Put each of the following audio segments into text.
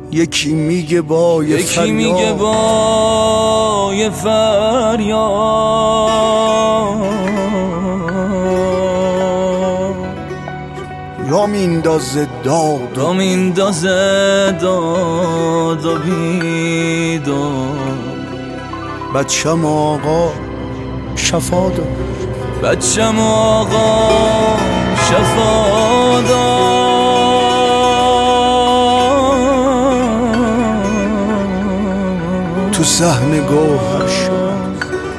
یکی میگه با یه فریاد، یکی میگه با یه فریاد، را میندازه داد را میندازه داد و بیداد. بچم آقا شفا داد، بچم آقا شفا داد. تو صحن گوهر شد،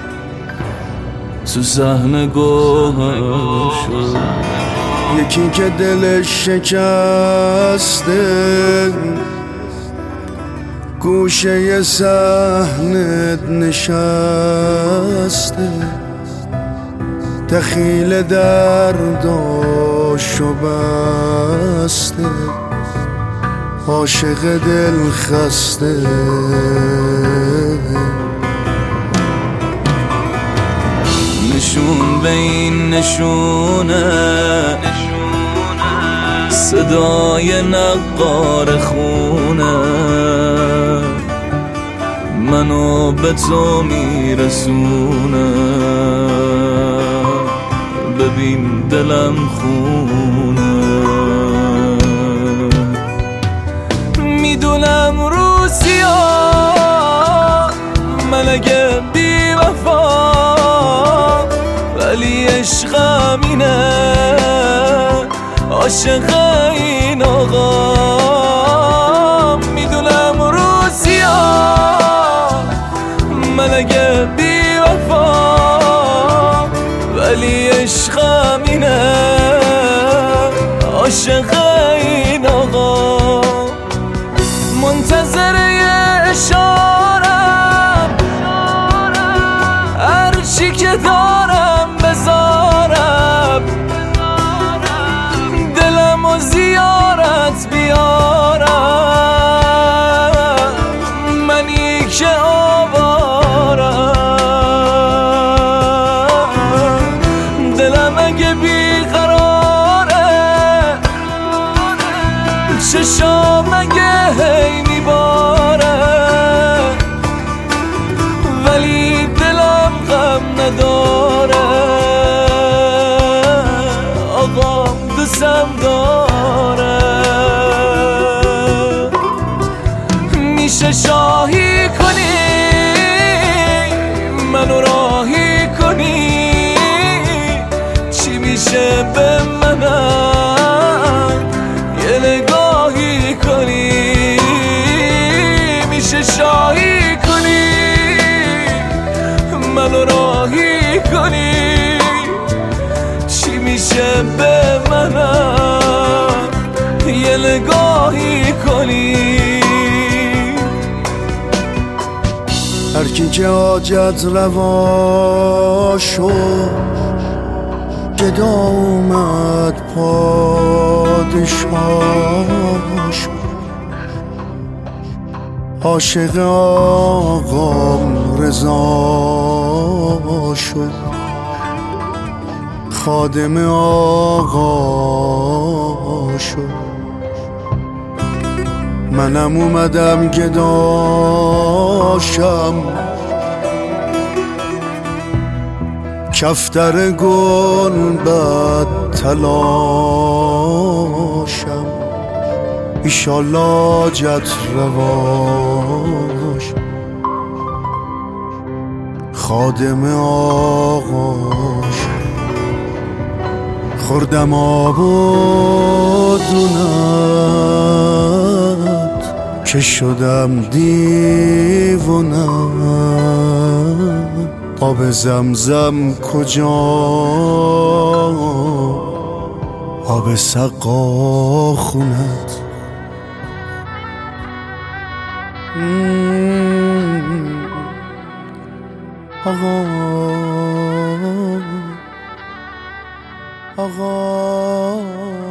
تو صحن گوهر شد. یکی که دلش شکسته گوشه صحنت نشسته، دخیل درداشو بسته، عاشق دل خسته. نشون به این نشونه، صدای نقار خونه منو به تو میرسونه. ببین دلم خونه، میدونم روسیا من اگه بی وفا، ولی عشقم اینه، عاشق این آقا. میدونم روسیا من اگه بی وفا، ولی عشقم اینه، عاشق این آقا. منتظر اشارم، هرچی که دارم بذارم، دلم و زیارت بیارم. منی که آوارم، دلم اگه بیقراره، چشام اگه هی میباره، ولی دلم غم نداره. آقام دوستم داره. میشه شاهی کنی منو راهی کنی، چی میشه به منم یه نگاهی کنی. میشه شاهی کنی منو راهی کنی، چی میشه به منم یه نگاهی کنی. هر کی که حاجت روا شد، گدا اومد پادشاه شد. عاشق آقام رضا شد، خادم آقا شد. منم اومدم گداشم، کفتر گل بد تلاشم. ایشالله جت رواش، خادم آقاش. خوردم آب و دونت که شدم دیوونت. آب زمزم کجا، آب سقا خونت. آقا آقا